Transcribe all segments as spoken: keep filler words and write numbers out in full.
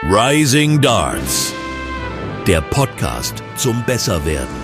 Rising Darts, der Podcast zum Besserwerden.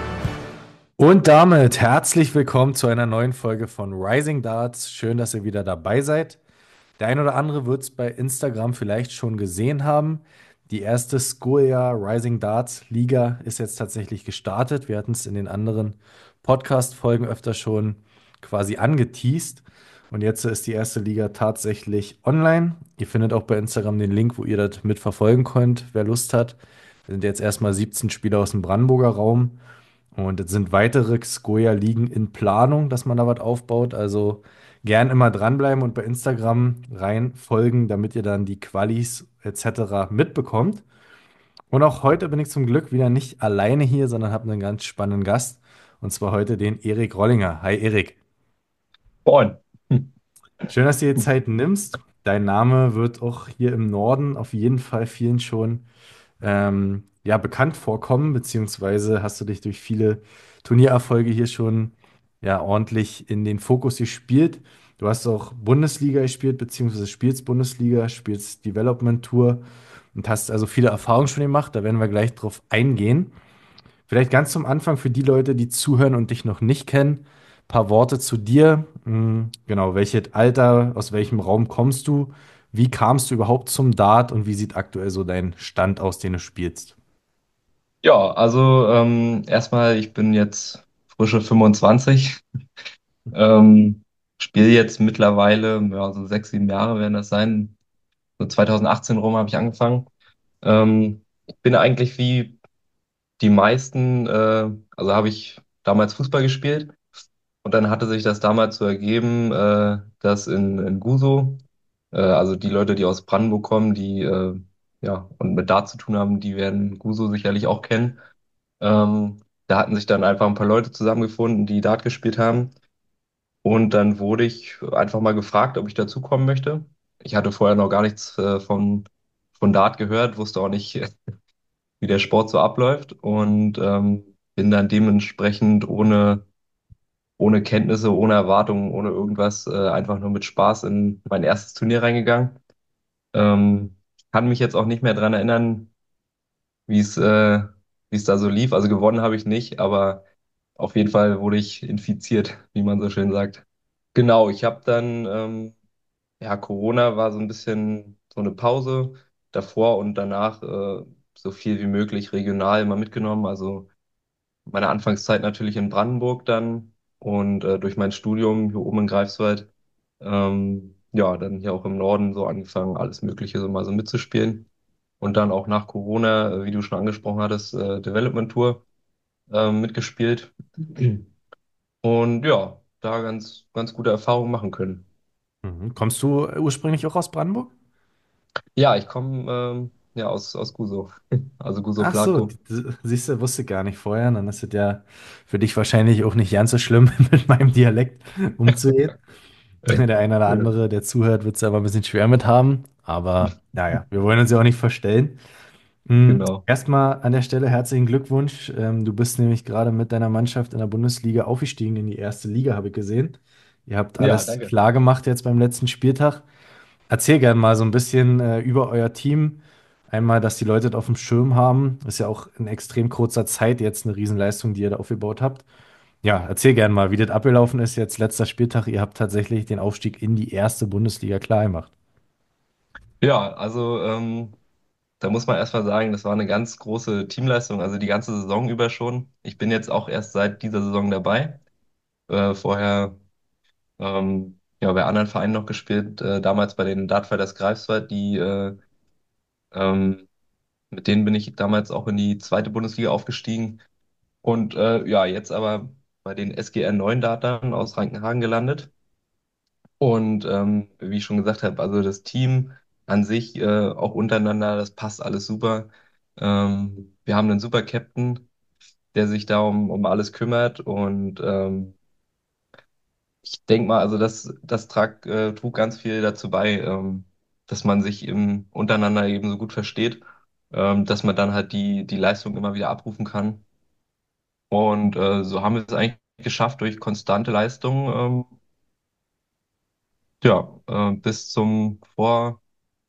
Und damit herzlich willkommen zu einer neuen Folge von Rising Darts. Schön, dass ihr wieder dabei seid. Der ein oder andere wird es bei Instagram vielleicht schon gesehen haben. Die erste Skoja Rising Darts Liga ist jetzt tatsächlich gestartet. Wir hatten es in den anderen Podcast-Folgen öfter schon quasi angeteased. Und jetzt ist die erste Liga tatsächlich online. Ihr findet auch bei Instagram den Link, wo ihr das mitverfolgen könnt, wer Lust hat. Wir sind jetzt erstmal siebzehn Spieler aus dem Brandenburger Raum. Und es sind weitere Skoja-Ligen in Planung, dass man da was aufbaut. Also gern immer dranbleiben und bei Instagram rein folgen, damit ihr dann die Qualis et cetera mitbekommt. Und auch heute bin ich zum Glück wieder nicht alleine hier, sondern habe einen ganz spannenden Gast. Und zwar heute den Erik Rollinger. Hi Erik. Moin. Schön, dass du dir die Zeit nimmst. Dein Name wird auch hier im Norden auf jeden Fall vielen schon ähm, ja, bekannt vorkommen, beziehungsweise hast du dich durch viele Turniererfolge hier schon ja, ordentlich in den Fokus gespielt. Du hast auch Bundesliga gespielt, beziehungsweise spielst Bundesliga, spielst Development Tour und hast also viele Erfahrungen schon gemacht. Da werden wir gleich drauf eingehen. Vielleicht ganz zum Anfang für die Leute, die zuhören und dich noch nicht kennen, ein paar Worte zu dir. Hm, Genau, welches Alter, aus welchem Raum kommst du? Wie kamst du überhaupt zum Dart und wie sieht aktuell so dein Stand aus, den du spielst? Ja, also ähm, erstmal, ich bin jetzt frische fünfundzwanzig, ähm, spiele jetzt mittlerweile, ja, so sechs, sieben Jahre werden das sein. So zwanzig achtzehn rum habe ich angefangen. Ähm, ich bin eigentlich wie die meisten, äh, also habe ich damals Fußball gespielt und dann hatte sich das damals so ergeben, äh, dass in, in Gusow, äh, also die Leute, die aus Brandenburg kommen, die äh, ja und mit Dart zu tun haben, die werden Gusow sicherlich auch kennen. Ähm, Da hatten sich dann einfach ein paar Leute zusammengefunden, die Dart gespielt haben. Und dann wurde ich einfach mal gefragt, ob ich dazukommen möchte. Ich hatte vorher noch gar nichts äh, von, von Dart gehört, wusste auch nicht, wie der Sport so abläuft und ähm, bin dann dementsprechend ohne, ohne Kenntnisse, ohne Erwartungen, ohne irgendwas, äh, einfach nur mit Spaß in mein erstes Turnier reingegangen. Ähm, Kann mich jetzt auch nicht mehr dran erinnern, wie es äh, wie es da so lief. Also gewonnen habe ich nicht, aber auf jeden Fall wurde ich infiziert, wie man so schön sagt. Genau, ich habe dann, ähm, ja, Corona war so ein bisschen so eine Pause davor und danach äh, so viel wie möglich regional immer mitgenommen. Also meine Anfangszeit natürlich in Brandenburg dann und äh, durch mein Studium hier oben in Greifswald, ähm, ja, dann hier auch im Norden so angefangen, alles Mögliche so mal so mitzuspielen. Und dann auch nach Corona, äh, wie du schon angesprochen hattest, äh, Development Tour ähm, mitgespielt. Und ja, da ganz, ganz gute Erfahrungen machen können. Mhm. Kommst du ursprünglich auch aus Brandenburg? Ja, ich komme ähm, ja aus, aus Gusow, also Ach so, Gusow-Platow. d- siehst du, wusste gar nicht vorher. Dann ist es ja für dich wahrscheinlich auch nicht ganz so schlimm, mit meinem Dialekt umzugehen. Der eine oder Ja, andere, der zuhört, wird es aber ein bisschen schwer mit haben. Aber naja, wir wollen uns ja auch nicht verstellen. Hm, genau. Erstmal an der Stelle herzlichen Glückwunsch. Ähm, du bist nämlich gerade mit deiner Mannschaft in der Bundesliga aufgestiegen in die erste Liga, habe ich gesehen. Ihr habt Ja, alles danke. klar gemacht jetzt beim letzten Spieltag. Erzähl gerne mal so ein bisschen äh, über euer Team. Einmal, dass die Leute das auf dem Schirm haben. Ist ja auch in extrem kurzer Zeit jetzt eine Riesenleistung, die ihr da aufgebaut habt. Ja, erzähl gerne mal, wie das abgelaufen ist jetzt letzter Spieltag. Ihr habt tatsächlich den Aufstieg in die erste Bundesliga klar gemacht. Ja, also ähm, da muss man erstmal sagen, das war eine ganz große Teamleistung, also die ganze Saison über schon. Ich bin jetzt auch erst seit dieser Saison dabei. Äh, vorher ähm, ja bei anderen Vereinen noch gespielt, äh, damals bei den Dartfighters Greifswald, die äh, ähm, mit denen bin ich damals auch in die zweite Bundesliga aufgestiegen. Und äh, ja, jetzt aber bei den S G R neun Dartern aus Rankenhagen gelandet. Und ähm, wie ich schon gesagt habe, also das Team an sich, äh, auch untereinander, das passt alles super. Ähm, wir haben einen super Captain, der sich da um, um alles kümmert. Und ähm, ich denke mal, also das, das trag, äh, trug ganz viel dazu bei, ähm, dass man sich im, untereinander eben so gut versteht, ähm, dass man dann halt die, die Leistung immer wieder abrufen kann. Und äh, so haben wir es eigentlich geschafft, durch konstante Leistung, ähm, ja, äh, bis zum Vor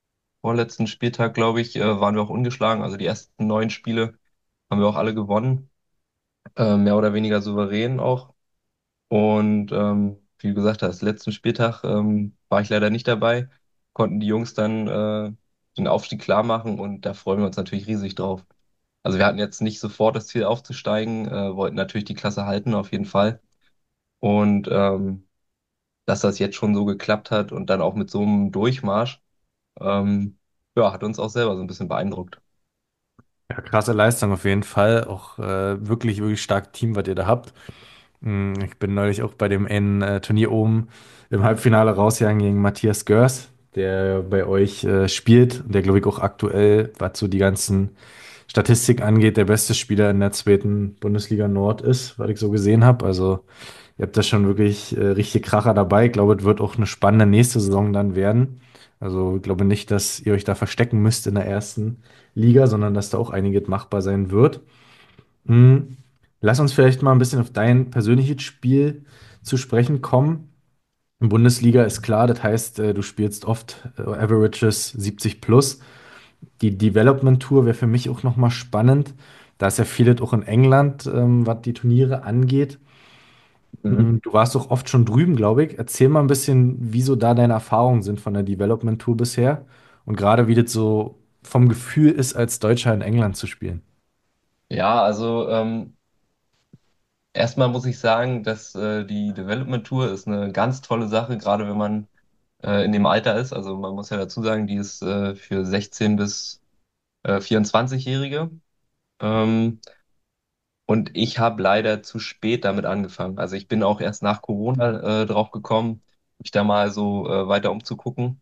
vorletzten Spieltag, glaube ich, äh, waren wir auch ungeschlagen. Also die ersten neun Spiele haben wir auch alle gewonnen, äh, mehr oder weniger souverän auch. Und ähm, wie du gesagt hast, letzten Spieltag ähm, war ich leider nicht dabei, konnten die Jungs dann äh, den Aufstieg klar machen und da freuen wir uns natürlich riesig drauf. Also wir hatten jetzt nicht sofort das Ziel aufzusteigen, äh, wollten natürlich die Klasse halten, auf jeden Fall. Und ähm, dass das jetzt schon so geklappt hat und dann auch mit so einem Durchmarsch, ähm, ja, hat uns auch selber so ein bisschen beeindruckt. Ja, krasse Leistung auf jeden Fall. Auch äh, wirklich, wirklich starkes Team, was ihr da habt. Mm, Ich bin neulich auch bei dem einen äh, Turnier oben im Halbfinale rausgegangen gegen Matthias Görs, der bei euch äh, spielt und der, glaube ich, auch aktuell, was so die ganzen Statistiken angeht, der beste Spieler in der zweiten Bundesliga Nord ist, was ich so gesehen habe. Also ihr habt da schon wirklich äh, richtig Kracher dabei. Ich glaube, es wird auch eine spannende nächste Saison dann werden. Also ich glaube nicht, dass ihr euch da verstecken müsst in der ersten Liga, sondern dass da auch einiges machbar sein wird. Hm. Lass uns vielleicht mal ein bisschen auf dein persönliches Spiel zu sprechen kommen. Bundesliga ist klar, das heißt, äh, du spielst oft äh, Averages siebzig plus. Die Development Tour wäre für mich auch nochmal spannend. Da ist ja vieles auch in England, ähm, was die Turniere angeht. Mhm. Hm, Du warst doch oft schon drüben, glaube ich. Erzähl mal ein bisschen, wieso da deine Erfahrungen sind von der Development Tour bisher und gerade wie das so vom Gefühl ist, als Deutscher in England zu spielen. Ja, also ähm, erstmal muss ich sagen, dass äh, die Development Tour ist eine ganz tolle Sache, gerade wenn man äh, in dem Alter ist. Also man muss ja dazu sagen, die ist äh, für sechzehn bis äh, vierundzwanzig-Jährige. Ähm, und ich habe leider zu spät damit angefangen. Also ich bin auch erst nach Corona äh, drauf gekommen, mich da mal so äh, weiter umzugucken.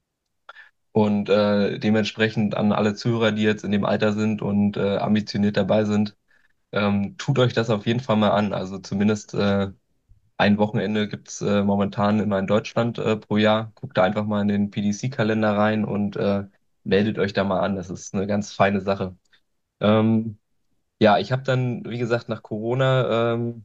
Und äh, dementsprechend an alle Zuhörer, die jetzt in dem Alter sind und äh, ambitioniert dabei sind, ähm, tut euch das auf jeden Fall mal an. Also zumindest äh, ein Wochenende gibt's äh, momentan immer in Deutschland äh, pro Jahr. Guckt da einfach mal in den P D C-Kalender rein und äh, meldet euch da mal an. Das ist eine ganz feine Sache. Ähm, ja, ich habe dann, wie gesagt, nach Corona, ähm,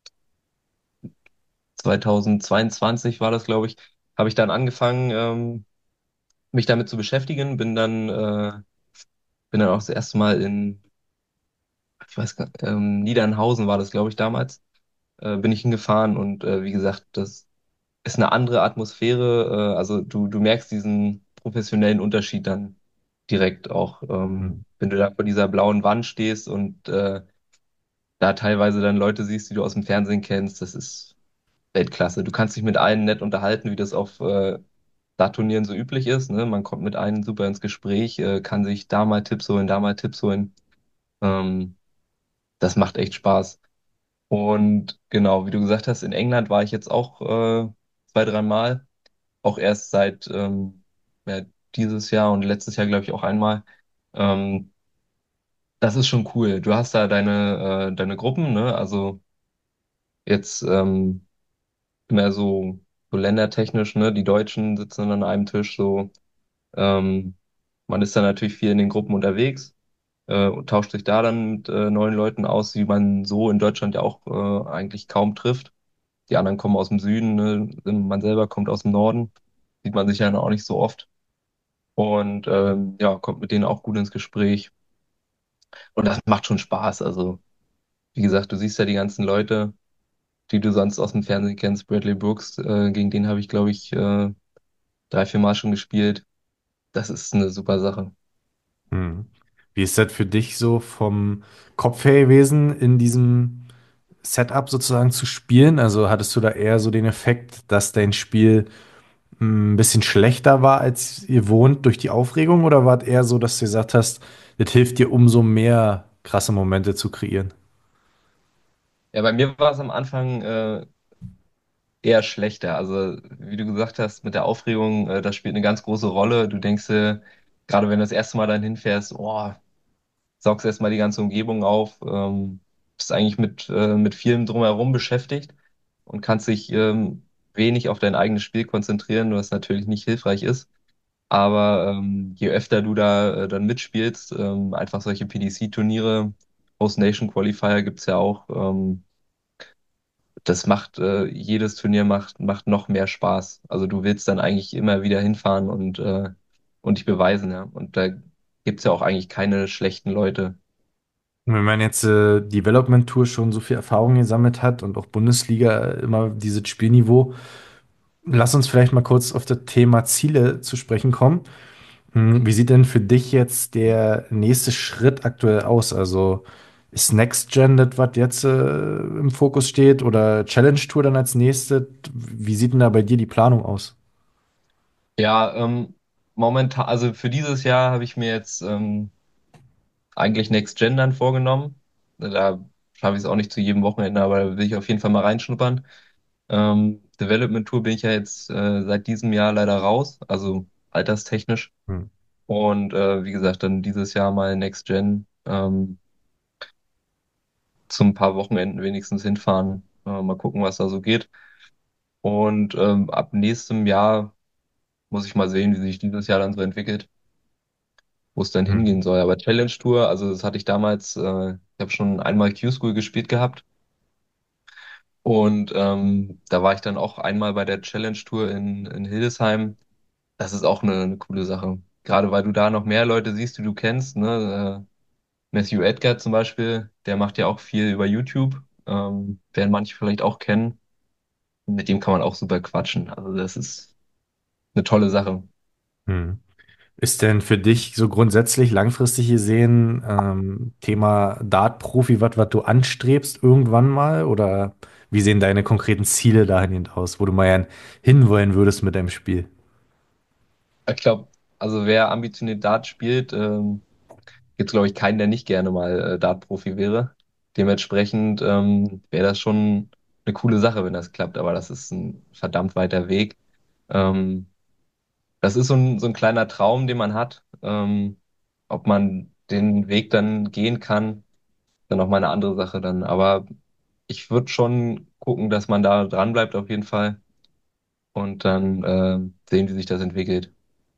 zweitausendzweiundzwanzig war das, glaube ich, habe ich dann angefangen, ähm, mich damit zu beschäftigen. Bin dann, äh, bin dann auch das erste Mal in, ich weiß gar ähm, Niedernhausen war das, glaube ich, damals, äh, bin ich hingefahren und äh, wie gesagt, das ist eine andere Atmosphäre. Äh, also du, du merkst diesen professionellen Unterschied dann direkt auch, ähm, Mhm. wenn du da vor dieser blauen Wand stehst und äh, da teilweise dann Leute siehst, die du aus dem Fernsehen kennst. Das ist Weltklasse. Du kannst dich mit allen nett unterhalten, wie das auf äh, Dartturnieren so üblich ist. Ne? Man kommt mit allen super ins Gespräch, äh, kann sich da mal Tipps holen, da mal Tipps holen. Ähm, Das macht echt Spaß. Und genau, wie du gesagt hast, in England war ich jetzt auch äh, zwei, drei Mal. Auch erst seit ähm, ja, dieses Jahr und letztes Jahr, glaube ich, auch einmal. Ähm, Das ist schon cool. Du hast da deine, äh, deine Gruppen, ne? Also jetzt ähm, mehr so, so ländertechnisch, ne? Die Deutschen sitzen dann an einem Tisch so. Ähm, Man ist dann natürlich viel in den Gruppen unterwegs äh, und tauscht sich da dann mit äh, neuen Leuten aus, die man so in Deutschland ja auch äh, eigentlich kaum trifft. Die anderen kommen aus dem Süden, ne? Man selber kommt aus dem Norden. Sieht man sich ja auch nicht so oft. Und ähm, ja, kommt mit denen auch gut ins Gespräch. Und das macht schon Spaß. Also, wie gesagt, du siehst ja die ganzen Leute, die du sonst aus dem Fernsehen kennst. Bradley Brooks, äh, gegen den habe ich, glaube ich, äh, drei, vier Mal schon gespielt. Das ist eine super Sache. Mhm. Wie ist das für dich so vom Kopf her gewesen, in diesem Setup sozusagen zu spielen? Also hattest du da eher so den Effekt, dass dein Spiel mm, ein bisschen schlechter war als ihr wohnt durch die Aufregung? Oder war es eher so, dass du gesagt hast, das hilft dir umso mehr krasse Momente zu kreieren? Ja, bei mir war es am Anfang äh, eher schlechter. Also, wie du gesagt hast, mit der Aufregung, äh, das spielt eine ganz große Rolle. Du denkst, äh, gerade wenn du das erste Mal dann hinfährst, oh, saugst erstmal die ganze Umgebung auf, ähm, bist eigentlich mit, äh, mit vielem drumherum beschäftigt und kannst dich ähm, wenig auf dein eigenes Spiel konzentrieren, was natürlich nicht hilfreich ist. Aber ähm, je öfter du da äh, dann mitspielst, ähm, einfach solche P D C-Turniere, Host Nation Qualifier gibt's ja auch, ähm, das macht, äh, jedes Turnier macht, macht noch mehr Spaß. Also du willst dann eigentlich immer wieder hinfahren und, äh, und dich beweisen, ja. Und da gibt's ja auch eigentlich keine schlechten Leute. Und wenn man jetzt äh, Development Tour schon so viel Erfahrung gesammelt hat und auch Bundesliga äh, immer dieses Spielniveau, lass uns vielleicht mal kurz auf das Thema Ziele zu sprechen kommen. Hm, Wie sieht denn für dich jetzt der nächste Schritt aktuell aus? Also ist Next Gen das, was jetzt äh, im Fokus steht oder Challenge Tour dann als nächstes? Wie sieht denn da bei dir die Planung aus? Ja, ähm, momentan, also für dieses Jahr habe ich mir jetzt ähm, eigentlich Next Gen dann vorgenommen. Da schaffe ich es auch nicht zu jedem Wochenende, aber da will ich auf jeden Fall mal reinschnuppern. Ähm, Development Tour bin ich ja jetzt äh, seit diesem Jahr leider raus, also alterstechnisch. Hm. Und äh, wie gesagt, dann dieses Jahr mal Next Gen ähm, zum paar Wochenenden wenigstens hinfahren. Äh, mal gucken, was da so geht. Und ähm, ab nächstem Jahr muss ich mal sehen, wie sich dieses Jahr dann so entwickelt, wo es dann Hm. hingehen soll. Aber Challenge Tour, also das hatte ich damals, äh, ich habe schon einmal Q-School gespielt gehabt. Und ähm, da war ich dann auch einmal bei der Challenge Tour in, in Hildesheim. Das ist auch eine, eine coole Sache. Gerade weil du da noch mehr Leute siehst, die du kennst. Ne? Äh, Matthew Edgar zum Beispiel, der macht ja auch viel über YouTube. Ähm, werden manche vielleicht auch kennen. Mit dem kann man auch super quatschen. Also das ist eine tolle Sache. Hm. Ist denn für dich so grundsätzlich langfristig gesehen ähm, Thema Dart-Profi was, was du anstrebst irgendwann mal? Oder wie sehen deine konkreten Ziele dahingehend aus, wo du mal gern hinwollen würdest mit deinem Spiel? Ich glaube, also wer ambitioniert Dart spielt, ähm, gibt es, glaube ich, keinen, der nicht gerne mal äh, Dart-Profi wäre. Dementsprechend ähm, wäre das schon eine coole Sache, wenn das klappt, aber das ist ein verdammt weiter Weg. Ähm, Das ist so ein, so ein kleiner Traum, den man hat. Ähm, ob man den Weg dann gehen kann, dann noch mal eine andere Sache dann. Aber ich würde schon gucken, dass man da dran bleibt auf jeden Fall und dann äh, sehen, wie sich das entwickelt.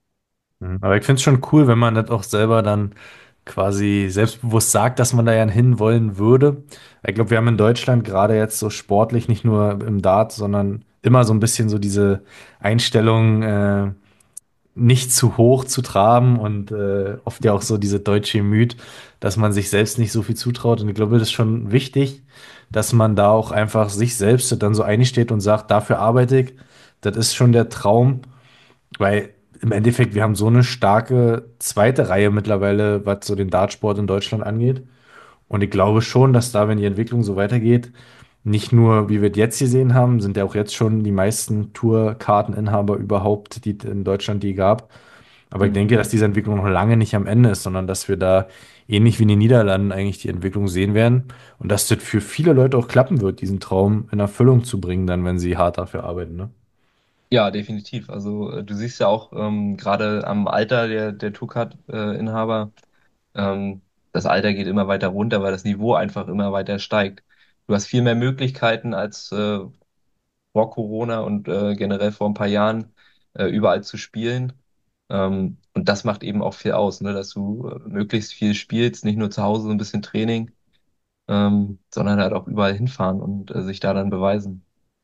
Mhm. Aber ich finde es schon cool, wenn man das auch selber dann quasi selbstbewusst sagt, dass man da ja hinwollen würde. Ich glaube, wir haben in Deutschland gerade jetzt so sportlich, nicht nur im Dart, sondern immer so ein bisschen so diese Einstellung, äh, nicht zu hoch zu traben und äh, oft ja auch so diese deutsche Gemüt, dass man sich selbst nicht so viel zutraut. Und ich glaube, das ist schon wichtig, dass man da auch einfach sich selbst dann so einsteht und sagt, dafür arbeite ich. Das ist schon der Traum, weil im Endeffekt, wir haben so eine starke zweite Reihe mittlerweile, was so den Dartsport in Deutschland angeht. Und ich glaube schon, dass da, wenn die Entwicklung so weitergeht, nicht nur, wie wir es jetzt gesehen haben, sind ja auch jetzt schon die meisten Tourkarteninhaber überhaupt, die es in Deutschland die gab. Aber ich denke, Mhm. dass diese Entwicklung noch lange nicht am Ende ist, sondern dass wir da ähnlich wie in den Niederlanden eigentlich die Entwicklung sehen werden und dass das für viele Leute auch klappen wird, diesen Traum in Erfüllung zu bringen, dann, wenn sie hart dafür arbeiten, ne? Ja, definitiv. Also äh, du siehst ja auch ähm, gerade am Alter der, der Tourcard-Inhaber, ähm, das Alter geht immer weiter runter, weil das Niveau einfach immer weiter steigt. Du hast viel mehr Möglichkeiten als äh, vor Corona und äh, generell vor ein paar Jahren äh, überall zu spielen. Ähm, und das macht eben auch viel aus, ne? Dass du äh, möglichst viel spielst, nicht nur zu Hause so ein bisschen Training, ähm, sondern halt auch überall hinfahren und äh, sich da dann beweisen.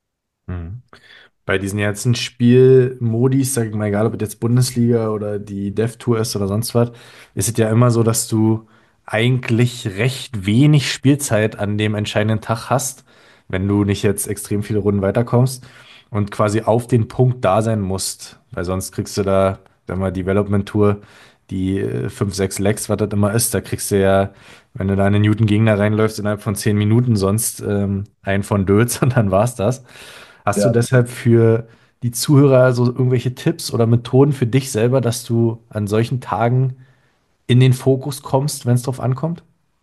Mhm. Bei diesen ganzen Spielmodis, sag ich mal, egal ob es jetzt Bundesliga oder die Dev Tour ist oder sonst was, ist es ja immer so, dass du eigentlich recht wenig Spielzeit an dem entscheidenden Tag hast, wenn du nicht jetzt extrem viele Runden weiterkommst und quasi auf den Punkt da sein musst, weil sonst kriegst du da, wenn wir Development Tour, die äh, fünf, sechs Legs, was das immer ist, da kriegst du ja, wenn du da in einen Newton-Gegner reinläufst, innerhalb von zehn Minuten sonst ähm, einen von Dötz und dann war's das. Hast du Ja. deshalb für die Zuhörer so irgendwelche Tipps oder Methoden für dich selber, dass du an solchen Tagen in den Fokus kommst, wenn es drauf ankommt?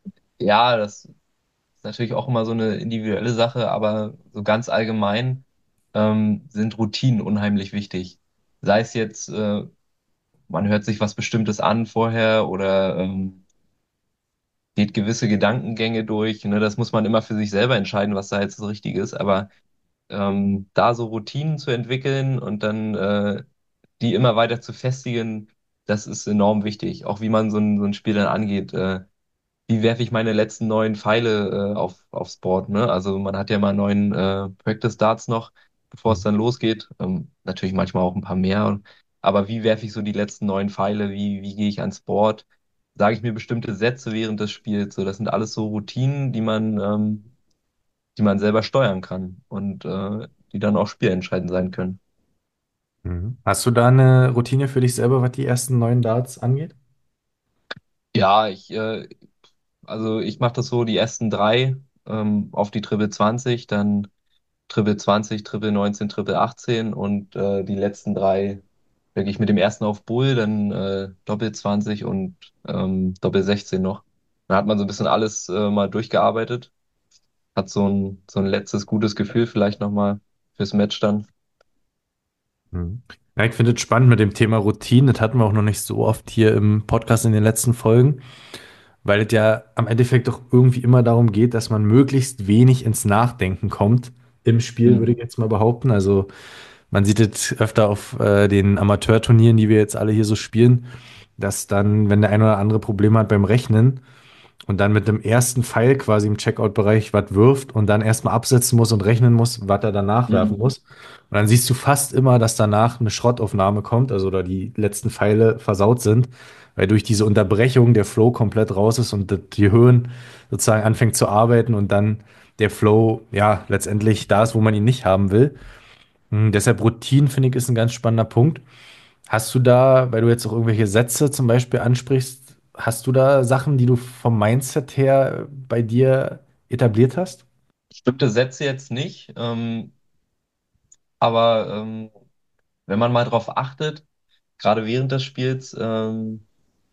Ja, das ist natürlich auch immer so eine individuelle Sache, aber so ganz allgemein ähm, sind Routinen unheimlich wichtig. Sei es jetzt, äh, man hört sich was Bestimmtes an vorher oder ähm, geht gewisse Gedankengänge durch. Ne? Das muss man immer für sich selber entscheiden, was da jetzt das Richtige ist. Aber ähm, da so Routinen zu entwickeln und dann äh, die immer weiter zu festigen, das ist enorm wichtig. Auch wie man so ein, so ein Spiel dann angeht. Äh, wie werfe ich meine letzten neun Pfeile äh, auf, aufs Board, ne? Also man hat ja mal neun äh, Practice Darts noch, bevor es dann losgeht. Ähm, natürlich manchmal auch ein paar mehr. aber wie werfe ich so die letzten neun Pfeile, wie, wie gehe ich ans Board, sage ich mir bestimmte Sätze während des Spiels. So, das sind alles so Routinen, die man, ähm, die man selber steuern kann und äh, die dann auch spielentscheidend sein können. Mhm. Hast du da eine Routine für dich selber, was die ersten neun Darts angeht? Ja, ich, äh, also ich mache das so, die ersten drei ähm, auf die Triple zwanzig, dann Triple zwanzig, Triple neunzehn, Triple achtzehn und äh, die letzten drei wirklich mit dem ersten auf Bull, dann äh, Doppel zwanzig und ähm, Doppel sechzehn noch. Dann hat man so ein bisschen alles äh, mal durchgearbeitet, hat so ein, so ein letztes gutes Gefühl vielleicht nochmal fürs Match dann. Mhm. Ja, ich finde es spannend mit dem Thema Routine. Das hatten wir auch noch nicht so oft hier im Podcast in den letzten Folgen, weil es ja am Endeffekt doch irgendwie immer darum geht, dass man möglichst wenig ins Nachdenken kommt im Spiel, würde Mhm. ich jetzt mal behaupten. Also man sieht es öfter auf äh, den Amateurturnieren, die wir jetzt alle hier so spielen, dass dann, wenn der ein oder andere Probleme hat beim Rechnen, und dann mit dem ersten Pfeil quasi im Checkout-Bereich was wirft und dann erstmal absetzen muss und rechnen muss, was er danach werfen Mhm. muss. Und dann siehst du fast immer, dass danach eine Schrottaufnahme kommt, also oder die letzten Pfeile versaut sind, weil durch diese Unterbrechung der Flow komplett raus ist und das Gehirn sozusagen anfängt zu arbeiten und dann der Flow ja letztendlich da ist, wo man ihn nicht haben will. Hm, deshalb Routine, finde ich, ist ein ganz spannender Punkt. Hast du da, weil du jetzt auch irgendwelche Sätze zum Beispiel ansprichst, hast du da Sachen, die du vom Mindset her bei dir etabliert hast? Bestimmte Sätze jetzt nicht, ähm, aber ähm, wenn man mal drauf achtet, gerade während des Spiels, ähm,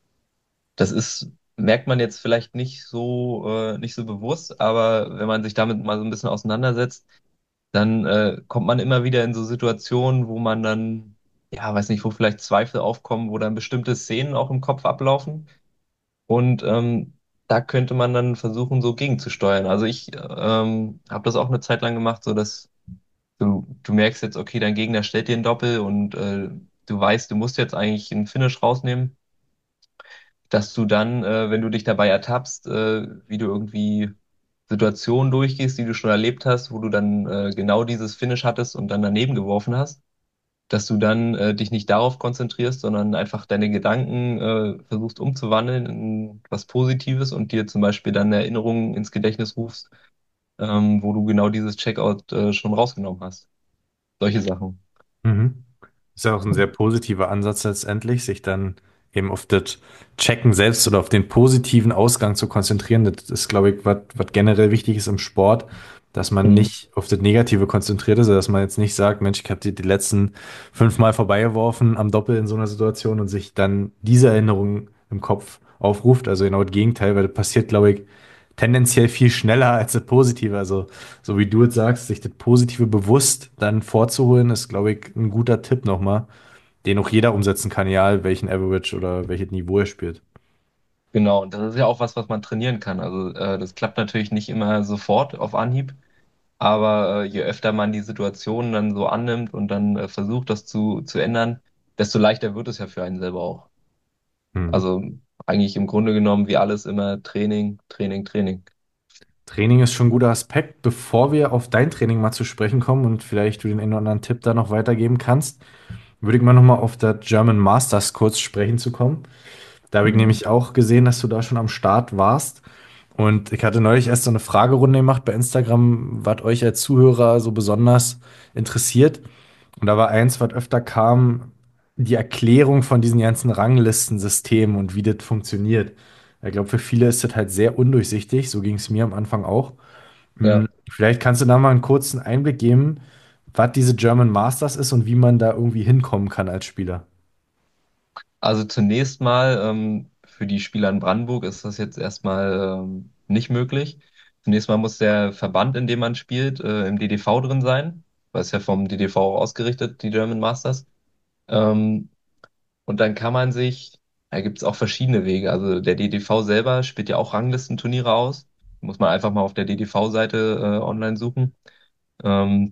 das ist, merkt man jetzt vielleicht nicht so, äh, nicht so bewusst, aber wenn man sich damit mal so ein bisschen auseinandersetzt, dann äh, kommt man immer wieder in so Situationen, wo man dann, ja, weiß nicht, wo vielleicht Zweifel aufkommen, wo dann bestimmte Szenen auch im Kopf ablaufen. Und ähm, da könnte man dann versuchen, so gegenzusteuern. Also ich ähm, habe das auch eine Zeit lang gemacht, so dass du, du merkst jetzt, okay, dein Gegner stellt dir ein Doppel und äh, du weißt, du musst jetzt eigentlich einen Finish rausnehmen, dass du dann, äh, wenn du dich dabei ertappst, äh, wie du irgendwie Situationen durchgehst, die du schon erlebt hast, wo du dann äh, genau dieses Finish hattest und dann daneben geworfen hast, dass du dann äh, dich nicht darauf konzentrierst, sondern einfach deine Gedanken äh, versuchst umzuwandeln in was Positives und dir zum Beispiel dann Erinnerungen ins Gedächtnis rufst, ähm, wo du genau dieses Checkout äh, schon rausgenommen hast. Solche Sachen. Mhm. Ist ja auch ein sehr positiver Ansatz letztendlich, sich dann eben auf das Checken selbst oder auf den positiven Ausgang zu konzentrieren. Das ist, glaube ich, was was generell wichtig ist im Sport, dass man Mhm. nicht auf das Negative konzentriert ist, also dass man jetzt nicht sagt, Mensch, ich habe die, die letzten fünfmal vorbeigeworfen am Doppel in so einer Situation und sich dann diese Erinnerung im Kopf aufruft. Also genau das Gegenteil, weil das passiert, glaube ich, tendenziell viel schneller als das Positive. Also, so wie du jetzt sagst, sich das Positive bewusst dann vorzuholen, ist, glaube ich, ein guter Tipp nochmal, den auch jeder umsetzen kann, egal welchen Average oder welches Niveau er spielt. Genau, und das ist ja auch was, was man trainieren kann. Also äh, das klappt natürlich nicht immer sofort auf Anhieb, aber äh, je öfter man die Situation dann so annimmt und dann äh, versucht, das zu, zu ändern, desto leichter wird es ja für einen selber auch. Mhm. Also eigentlich im Grunde genommen wie alles immer Training, Training, Training. Training ist schon ein guter Aspekt. Bevor wir auf dein Training mal zu sprechen kommen und vielleicht du den einen oder anderen Tipp da noch weitergeben kannst, würde ich mal nochmal auf der German Masters kurz sprechen zu kommen. Da habe ich Mhm. nämlich auch gesehen, dass du da schon am Start warst. Und ich hatte neulich erst so eine Fragerunde gemacht bei Instagram, was euch als Zuhörer so besonders interessiert. Und da war eins, was öfter kam, die Erklärung von diesen ganzen Ranglistensystemen und wie das funktioniert. Ich glaube, für viele ist das halt sehr undurchsichtig. So ging es mir am Anfang auch. Hm, Ja, Vielleicht kannst du da mal einen kurzen Einblick geben, was diese German Masters ist und wie man da irgendwie hinkommen kann als Spieler. also zunächst mal ähm, für die Spieler in Brandenburg ist das jetzt erstmal ähm, nicht möglich. Zunächst mal muss der Verband, in dem man spielt, äh, im D D V drin sein, weil es ja vom D D V auch ausgerichtet, die German Masters. Ähm, und dann kann man sich, da gibt es auch verschiedene Wege. Also der D D V selber spielt ja auch Ranglistenturniere aus. Muss man einfach mal auf der D D V-Seite äh, online suchen. Ähm,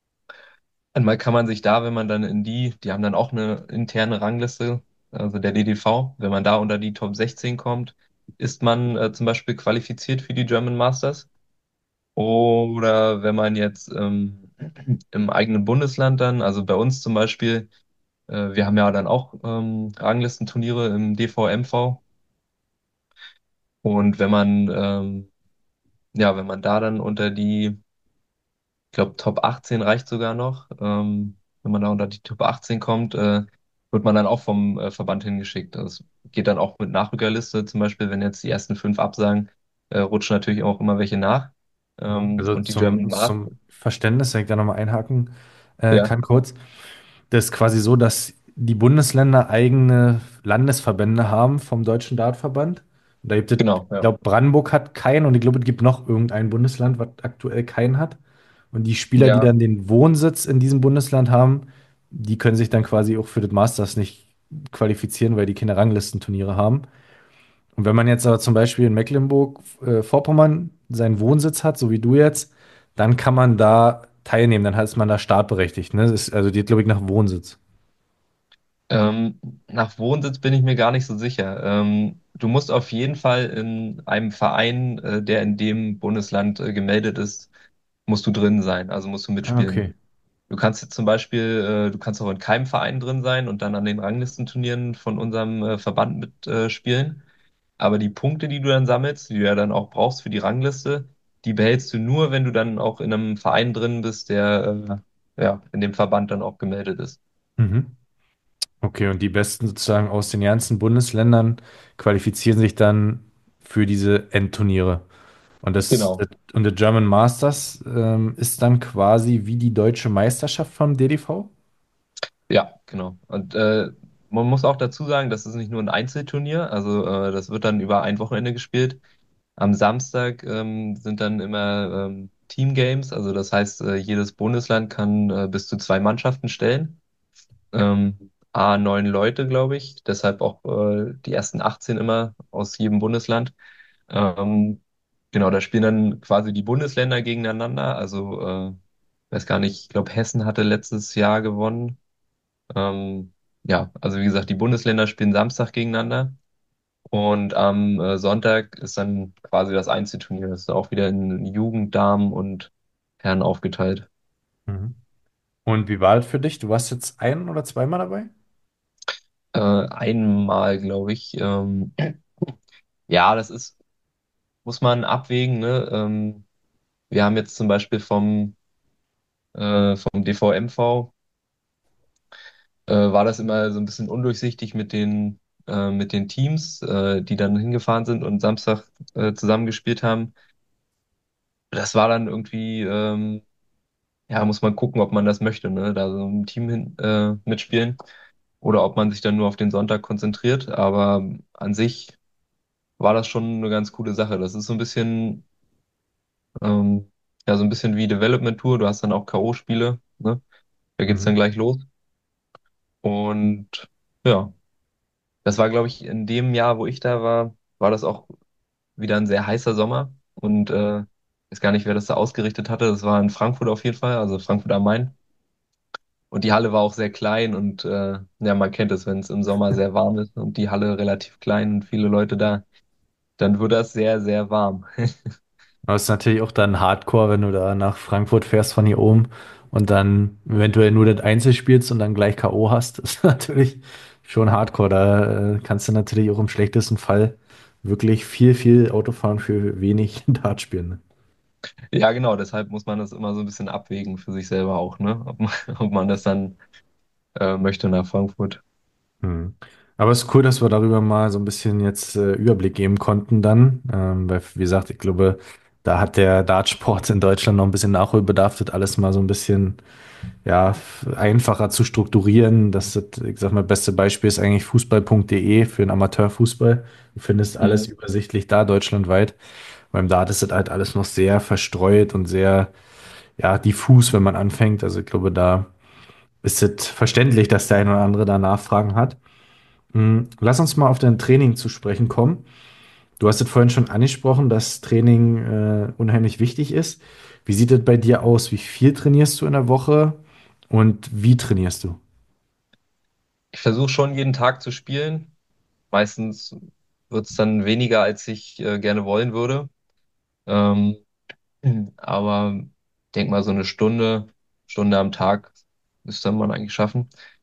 Einmal kann man sich da, wenn man dann in die, die haben dann auch eine interne Rangliste, also der D D V, wenn man da unter die Top sechzehn kommt, ist man äh, zum Beispiel qualifiziert für die German Masters. Oder wenn man jetzt ähm, im eigenen Bundesland dann, also bei uns zum Beispiel, Äh, wir haben ja dann auch ähm, Ranglistenturniere im D V M V. Und wenn man, ähm, ja, wenn man da dann unter die, ich glaube, Top achtzehn reicht sogar noch, ähm, wenn man da unter die Top achtzehn kommt, äh, wird man dann auch vom äh, Verband hingeschickt. Das geht dann auch mit Nachrückerliste. Zum Beispiel, wenn jetzt die ersten fünf absagen, äh, rutschen natürlich auch immer welche nach. Mhm. Ähm, Also und die German zum, Masters, zum Verständnis, wenn ich da nochmal einhaken äh, ja, kann kurz. Das ist quasi so, dass die Bundesländer eigene Landesverbände haben vom Deutschen Dartverband. Und da gibt es, genau, ich ja. glaube, Brandenburg hat keinen und ich glaube, es gibt noch irgendein Bundesland, was aktuell keinen hat. Und die Spieler, die Ja, dann den Wohnsitz in diesem Bundesland haben, die können sich dann quasi auch für das Masters nicht qualifizieren, weil die keine Ranglistenturniere haben. Und wenn man jetzt aber zum Beispiel in Mecklenburg-Vorpommern seinen Wohnsitz hat, so wie du jetzt, dann kann man da teilnehmen, dann ist man da startberechtigt. Ne? Das ist, also die, glaube ich, nach Wohnsitz. ähm, nach Wohnsitz bin ich mir gar nicht so sicher. Ähm, du musst auf jeden Fall in einem Verein, äh, der in dem Bundesland äh, gemeldet ist, musst du drin sein, also musst du Ah, okay. mitspielen. Du kannst jetzt zum Beispiel, äh, du kannst auch in keinem Verein drin sein und dann an den Ranglistenturnieren von unserem äh, Verband mitspielen. Äh, spielen. Aber die Punkte, die du dann sammelst, die du ja dann auch brauchst für die Rangliste, die behältst du nur, wenn du dann auch in einem Verein drin bist, der äh, ja in dem Verband dann auch gemeldet ist. Mhm. Okay, und die Besten sozusagen aus den ganzen Bundesländern qualifizieren sich dann für diese Endturniere. Und das, Genau. und der German Masters ähm, ist dann quasi wie die deutsche Meisterschaft vom D D V? Ja, genau. Und äh, man muss auch dazu sagen, das ist nicht nur ein Einzelturnier, also äh, das wird dann über ein Wochenende gespielt. Am Samstag ähm, sind dann immer ähm, Teamgames, also das heißt, äh, jedes Bundesland kann äh, bis zu zwei Mannschaften stellen. Ähm, A, neun Leute, glaube ich, deshalb auch äh, die ersten achtzehn immer aus jedem Bundesland. Ähm, genau, da spielen dann quasi die Bundesländer gegeneinander. Also, äh, weiß gar nicht, ich glaube, Hessen hatte letztes Jahr gewonnen. Ähm, ja, also wie gesagt, die Bundesländer spielen Samstag gegeneinander. Und am äh, Sonntag ist dann quasi das Einzelturnier. Das ist auch wieder in Jugend, Damen und Herren aufgeteilt. Mhm. Und wie war das für dich? Du warst jetzt ein- oder zweimal dabei? Äh, einmal, glaube ich. Ähm, ja, das ist, muss man abwägen, ne? Ähm, wir haben jetzt zum Beispiel vom, äh, vom D V M V, äh, war das immer so ein bisschen undurchsichtig mit den, äh, mit den Teams, äh, die dann hingefahren sind und Samstag äh, zusammengespielt haben. Das war dann irgendwie, ähm, ja, muss man gucken, ob man das möchte, ne? Da so im Team hin, äh, mitspielen oder ob man sich dann nur auf den Sonntag konzentriert. Aber an sich war das schon eine ganz coole Sache. Das ist so ein bisschen, ähm, ja, so ein bisschen wie Development Tour. Du hast dann auch K O-Spiele, ne? Da geht's dann Mhm. gleich los. Und ja, das war, glaube ich, in dem Jahr, wo ich da war, war das auch wieder ein sehr heißer Sommer. Und äh, weiß gar nicht, wer das da ausgerichtet hatte. Das war in Frankfurt auf jeden Fall, also Frankfurt am Main. Und die Halle war auch sehr klein und äh, ja, man kennt es, wenn es im Sommer sehr warm ist und die Halle relativ klein und viele Leute da, dann wird das sehr, sehr warm. Aber es ist natürlich auch dann Hardcore, wenn du da nach Frankfurt fährst von hier oben und dann eventuell nur das Einzel spielst und dann gleich K O hast. Das ist natürlich schon Hardcore. Da äh, kannst du natürlich auch im schlechtesten Fall wirklich viel, viel Auto fahren für wenig Dart spielen. Ne? Ja, genau, deshalb muss man das immer so ein bisschen abwägen für sich selber auch, ne? Ob man, ob man das dann äh, möchte nach Frankfurt. Hm. Aber es ist cool, dass wir darüber mal so ein bisschen jetzt äh, Überblick geben konnten dann. Ähm, weil, wie gesagt, ich glaube, da hat der Dartsport in Deutschland noch ein bisschen Nachholbedarf, das alles mal so ein bisschen ja, f- einfacher zu strukturieren. Das, ist, ich sag mal, beste Beispiel ist eigentlich fußball punkt de für den Amateurfußball. Du findest alles Mhm. übersichtlich da, deutschlandweit. Beim Dart ist das halt alles noch sehr verstreut und sehr, ja, diffus, wenn man anfängt. Also ich glaube, da ist es verständlich, dass der eine oder andere da Nachfragen hat. Mm, Lass uns mal auf dein Training zu sprechen kommen. Du hast es vorhin schon angesprochen, dass Training äh, unheimlich wichtig ist. Wie sieht es bei dir aus? Wie viel trainierst du in der Woche und wie trainierst du? Ich versuche schon jeden Tag zu spielen. Meistens wird es dann weniger, als ich äh, gerne wollen würde. Ähm, aber ich denke mal, so eine Stunde, Stunde am Tag müsste man eigentlich schaffen.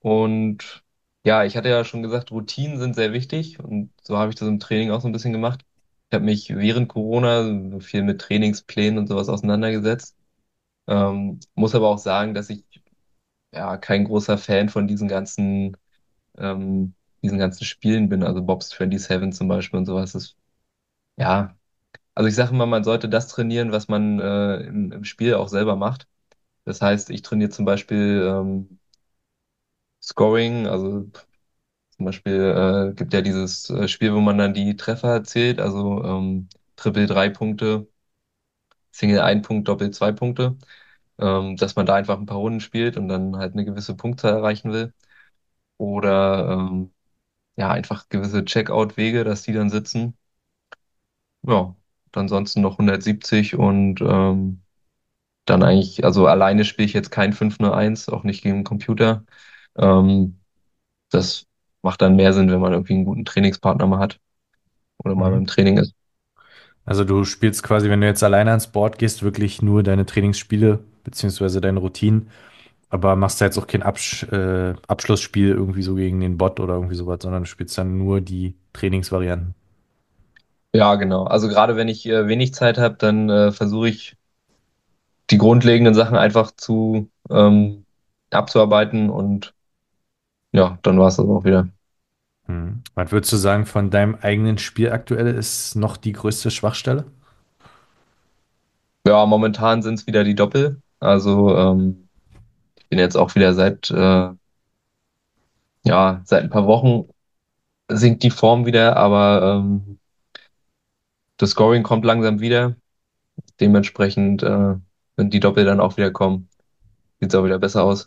Und ja, ich hatte ja schon gesagt, Routinen sind sehr wichtig und so habe ich das im Training auch so ein bisschen gemacht. Ich habe mich während Corona so viel mit Trainingsplänen und sowas auseinandergesetzt. Ähm, muss aber auch sagen, dass ich ja kein großer Fan von diesen ganzen, ähm, diesen ganzen Spielen bin, also Bob's siebenundzwanzig zum Beispiel und sowas. Das, ja, also ich sage immer, man sollte das trainieren, was man äh, im, im Spiel auch selber macht. Das heißt, ich trainiere zum Beispiel ähm, Scoring, also zum Beispiel äh, gibt ja dieses äh, Spiel, wo man dann die Treffer zählt, also ähm, Triple drei Punkte, Single ein Punkt, Doppel zwei Punkte, ähm, dass man da einfach ein paar Runden spielt und dann halt eine gewisse Punktzahl erreichen will. Oder ähm, ja, einfach gewisse Checkout-Wege, dass die dann sitzen. Ja, und ansonsten noch hundertsiebzig und ähm, dann eigentlich, also alleine spiele ich jetzt kein fünf null eins, auch nicht gegen den Computer. Ähm, das macht dann mehr Sinn, wenn man irgendwie einen guten Trainingspartner mal hat oder mal Mhm. beim Training ist. Also du spielst quasi, wenn du jetzt alleine ans Board gehst, wirklich nur deine Trainingsspiele beziehungsweise deine Routinen, aber machst da jetzt auch kein Absch äh, Abschlussspiel irgendwie so gegen den Bot oder irgendwie sowas, sondern du spielst dann nur die Trainingsvarianten. Ja, genau. Also gerade wenn ich äh, wenig Zeit habe, dann äh, versuche ich die grundlegenden Sachen einfach zu ähm, abzuarbeiten und ja, dann war es das auch wieder. Mhm. Was würdest du sagen, von deinem eigenen Spiel aktuell ist noch die größte Schwachstelle? Ja, momentan sind es wieder die Doppel. Also ähm, ich bin jetzt auch wieder seit äh, ja seit ein paar Wochen sinkt die Form wieder, aber ähm, das Scoring kommt langsam wieder. Dementsprechend, äh, wenn die Doppel dann auch wieder kommen, sieht es auch wieder besser aus.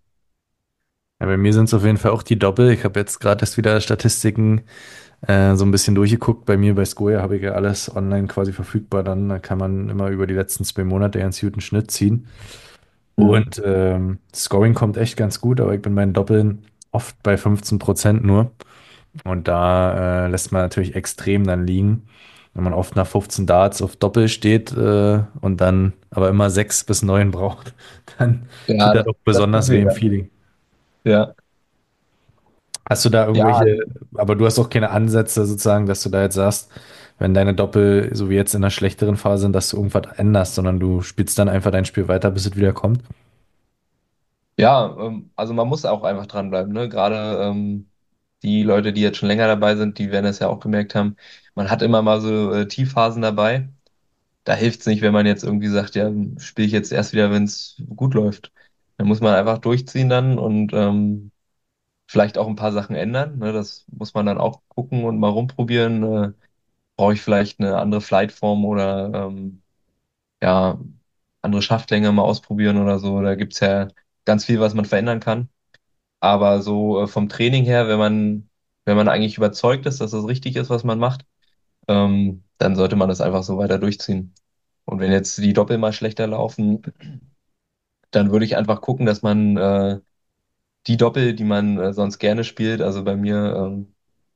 Ja, bei mir sind es auf jeden Fall auch die Doppel. Ich habe jetzt gerade erst wieder Statistiken äh, so ein bisschen durchgeguckt. Bei mir bei Skoja habe ich ja alles online quasi verfügbar. Dann da kann man immer über die letzten zwei Monate einen guten Schnitt ziehen. Mhm. Und ähm, Scoring kommt echt ganz gut, aber ich bin bei den Doppeln oft bei fünfzehn Prozent nur. Und da äh, lässt man natürlich extrem dann liegen. Wenn man oft nach fünfzehn Darts auf Doppel steht äh, und dann aber immer sechs bis neun braucht, dann tut Ja, das das, auch das tut besonders weh weh, im ja. Feeling. Ja, Hast du da ja, irgendwelche, aber du hast auch keine Ansätze sozusagen, dass du da jetzt sagst, wenn deine Doppel, so wie jetzt in einer schlechteren Phase sind, dass du irgendwas änderst, sondern du spielst dann einfach dein Spiel weiter, bis es wieder kommt? ja, ähm, also man muss auch einfach dranbleiben, ne? Gerade ähm, die Leute, die jetzt schon länger dabei sind, die werden es ja auch gemerkt haben. Man hat immer mal so äh, Tiefphasen dabei. Da hilft es nicht, wenn man jetzt irgendwie sagt, ja, spiele ich jetzt erst wieder, wenn es gut läuft. Dann muss man einfach durchziehen dann und ähm, vielleicht auch ein paar Sachen ändern. Ne? Das muss man dann auch gucken und mal rumprobieren. Äh, brauche ich vielleicht eine andere Flightform oder ähm, ja, andere Schaftlänge mal ausprobieren oder so. Da gibt's ja ganz viel, was man verändern kann. Aber so äh, vom Training her, wenn man, wenn man eigentlich überzeugt ist, dass das richtig ist, was man macht, ähm, dann sollte man das einfach so weiter durchziehen. Und wenn jetzt die Doppel mal schlechter laufen, dann würde ich einfach gucken, dass man äh, die Doppel, die man äh, sonst gerne spielt, also bei mir, ähm,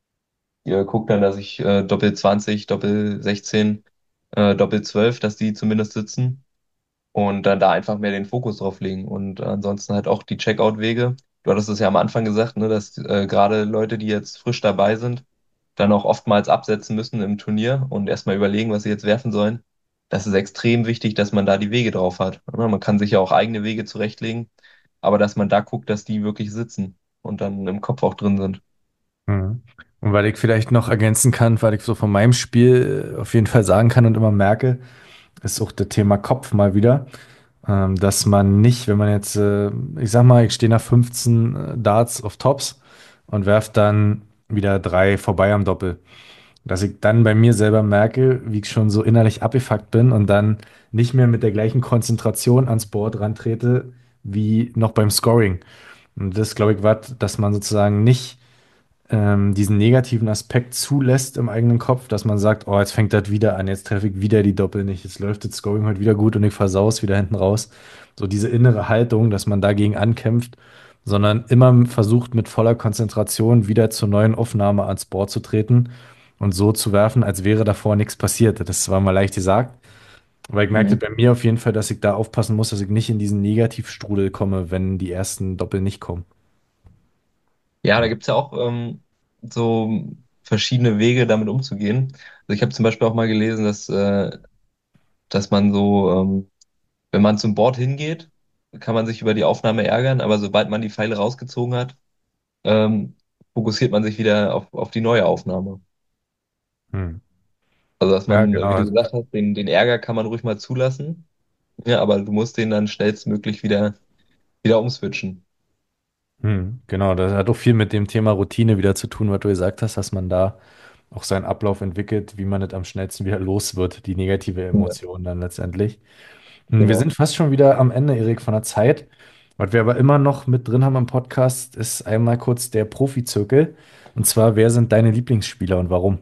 ihr guckt dann, dass ich äh, Doppel zwanzig, Doppel sechzehn, äh, Doppel zwölf, dass die zumindest sitzen und dann da einfach mehr den Fokus drauf legen. Und ansonsten halt auch die Checkout-Wege. Du hattest es ja am Anfang gesagt, ne, dass äh, gerade Leute, die jetzt frisch dabei sind, dann auch oftmals absetzen müssen im Turnier und erstmal überlegen, was sie jetzt werfen sollen. Das ist extrem wichtig, dass man da die Wege drauf hat. Ne, man kann sich ja auch eigene Wege zurechtlegen, aber dass man da guckt, dass die wirklich sitzen und dann im Kopf auch drin sind. Mhm. Und weil ich vielleicht noch ergänzen kann, weil ich so von meinem Spiel äh, auf jeden Fall sagen kann und immer merke, ist auch das Thema Kopf mal wieder, ähm, dass man nicht, wenn man jetzt, äh, ich sag mal, ich stehe nach fünfzehn äh, Darts auf Tops und werfe dann wieder drei vorbei am Doppel, dass ich dann bei mir selber merke, wie ich schon so innerlich abgefuckt bin und dann nicht mehr mit der gleichen Konzentration ans Board rantrete wie noch beim Scoring. Und das glaube ich, was, dass man sozusagen nicht ähm, diesen negativen Aspekt zulässt im eigenen Kopf, dass man sagt, oh, jetzt fängt das wieder an, jetzt treffe ich wieder die Doppel nicht, jetzt läuft das Scoring heute wieder gut und ich versaue es wieder hinten raus. So diese innere Haltung, dass man dagegen ankämpft, sondern immer versucht mit voller Konzentration wieder zur neuen Aufnahme ans Board zu treten und so zu werfen, als wäre davor nichts passiert. Das ist zwar mal leicht gesagt, aber ich merkte Mhm. bei mir auf jeden Fall, dass ich da aufpassen muss, dass ich nicht in diesen Negativstrudel komme, wenn die ersten Doppel nicht kommen. Ja, da gibt's ja auch ähm, so verschiedene Wege, damit umzugehen. Also ich habe zum Beispiel auch mal gelesen, dass, äh, dass man so, ähm, wenn man zum Board hingeht, kann man sich über die Aufnahme ärgern, aber sobald man die Pfeile rausgezogen hat, ähm, fokussiert man sich wieder auf, auf die neue Aufnahme. Hm. Also dass Ja, man, wie genau. du gesagt hast, den, den Ärger kann man ruhig mal zulassen, ja, aber du musst den dann schnellstmöglich wieder, wieder umswitchen. Hm, genau, das hat auch viel mit dem Thema Routine wieder zu tun, was du gesagt hast, dass man da auch seinen Ablauf entwickelt, wie man es am schnellsten wieder los wird, die negative Ja, Emotion dann letztendlich. Hm, Wir genau. sind fast schon wieder am Ende, Erik, von der Zeit. Was wir aber immer noch mit drin haben im Podcast, ist einmal kurz der Profizirkel. Und zwar, wer sind deine Lieblingsspieler und warum?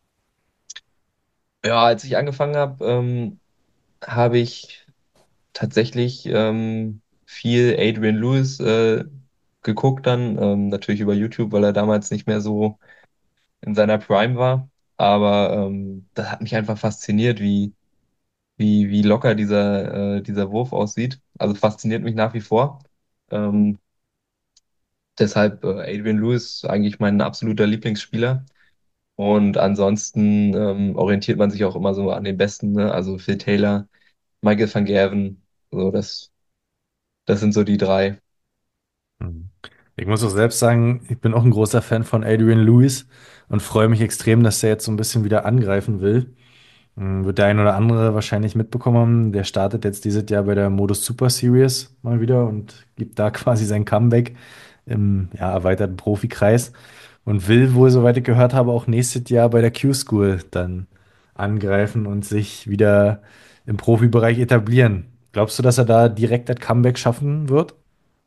Ja, als ich angefangen habe, ähm, habe ich tatsächlich ähm, viel Adrian Lewis äh, geguckt dann, ähm, natürlich über YouTube, weil er damals nicht mehr so in seiner Prime war. Aber ähm, das hat mich einfach fasziniert, wie, wie, wie locker dieser, äh, dieser Wurf aussieht. Also fasziniert mich nach wie vor. Ähm, deshalb äh, Adrian Lewis eigentlich mein absoluter Lieblingsspieler. Und ansonsten ähm, orientiert man sich auch immer so an den Besten, ne? Also Phil Taylor, Michael van Gerwen, so das, das sind so die drei. Hm. Ich muss auch selbst sagen, ich bin auch ein großer Fan von Adrian Lewis und freue mich extrem, dass er jetzt so ein bisschen wieder angreifen will. Hm, Wird der ein oder andere wahrscheinlich mitbekommen haben. Der startet jetzt dieses Jahr bei der Modus Super Series mal wieder und gibt da quasi sein Comeback im ja, erweiterten Profikreis und will wohl, soweit ich gehört habe, auch nächstes Jahr bei der Q-School dann angreifen und sich wieder im Profibereich etablieren. Glaubst du, dass er da direkt das Comeback schaffen wird?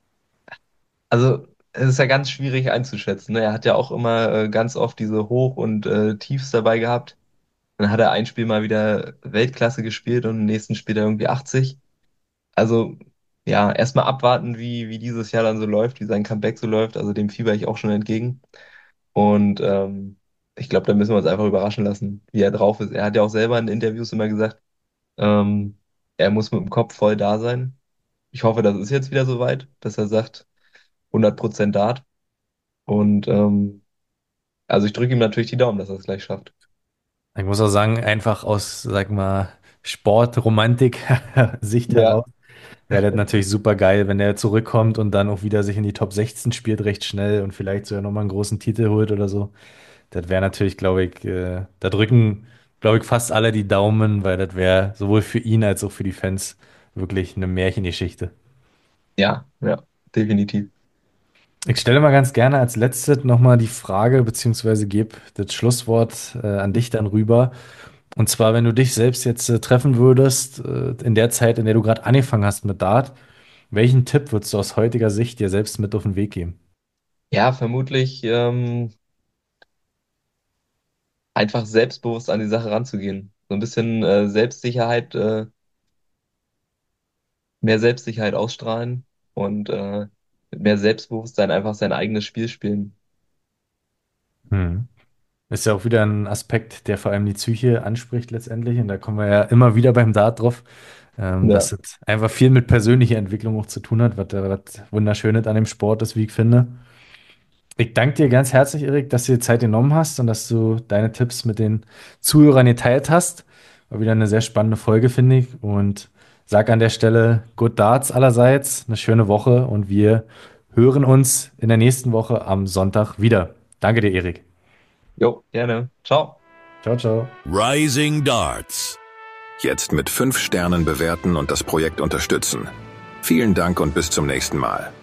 Also es ist ja ganz schwierig einzuschätzen. Ne? Er hat ja auch immer äh, ganz oft diese Hoch- und äh, Tiefs dabei gehabt. Dann hat er ein Spiel mal wieder Weltklasse gespielt und im nächsten Spiel er irgendwie achtzig. Also ja, erstmal abwarten, wie, wie dieses Jahr dann so läuft, wie sein Comeback so läuft. Also dem fieber ich auch schon entgegen. Und ähm, ich glaube, da müssen wir uns einfach überraschen lassen, wie er drauf ist. Er hat ja auch selber in Interviews immer gesagt, ähm, er muss mit dem Kopf voll da sein. Ich hoffe, das ist jetzt wieder soweit, dass er sagt, hundert Prozent Dart. Und ähm, also ich drücke ihm natürlich die Daumen, dass er es gleich schafft. Ich muss auch sagen, einfach aus, sag mal, Sportromantik-Sicht Ja, heraus wäre das natürlich super geil, wenn er zurückkommt und dann auch wieder sich in die Top sechzehn spielt, recht schnell und vielleicht sogar nochmal einen großen Titel holt oder so. Das wäre natürlich, glaube ich, äh, da drücken, glaube ich, fast alle die Daumen, weil das wäre sowohl für ihn als auch für die Fans wirklich eine Märchengeschichte. ja, ja, definitiv. Ich stelle mal ganz gerne als letztes nochmal die Frage, beziehungsweise gebe das Schlusswort äh, an dich dann rüber. Und zwar, wenn du dich selbst jetzt äh, treffen würdest, äh, in der Zeit, in der du gerade angefangen hast mit Dart, welchen Tipp würdest du aus heutiger Sicht dir selbst mit auf den Weg geben? Ja, vermutlich ähm, einfach selbstbewusst an die Sache ranzugehen. So ein bisschen äh, Selbstsicherheit, äh, mehr Selbstsicherheit ausstrahlen und äh, mit mehr Selbstbewusstsein einfach sein eigenes Spiel spielen. Hm. Ist ja auch wieder ein Aspekt, der vor allem die Psyche anspricht letztendlich. Und da kommen wir ja immer wieder beim Dart drauf, ähm, Ja, dass es einfach viel mit persönlicher Entwicklung auch zu tun hat, was, da- was Wunderschönes an dem Sport ist, wie ich finde. Ich danke dir ganz herzlich, Erik, dass du dir Zeit genommen hast und dass du deine Tipps mit den Zuhörern geteilt hast. War wieder eine sehr spannende Folge, finde ich. Und sag an der Stelle Good Darts allerseits, eine schöne Woche und wir hören uns in der nächsten Woche am Sonntag wieder. Danke dir, Erik. jo, gerne. Ciao. Ciao, ciao. Rising Darts. Jetzt mit fünf Sternen bewerten und das Projekt unterstützen. Vielen Dank und bis zum nächsten Mal.